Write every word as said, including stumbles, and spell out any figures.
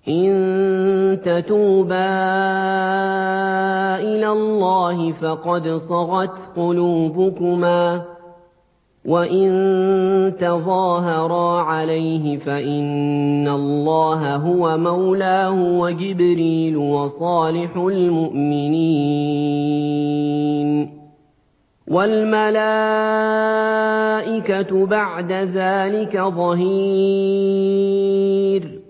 إِن تَتُوبَا إِلَى اللَّهِ فَقَدْ صَغَتْ قُلُوبُكُمَا ۖ وَإِن تَظَاهَرَا عَلَيْهِ فَإِنَّ اللَّهَ هُوَ مَوْلَاهُ وَجِبْرِيلُ وَصَالِحُ الْمُؤْمِنِينَ وَالْمَلَائِكَةُ بَعْدَ ذَٰلِكَ ظَهِيرٌ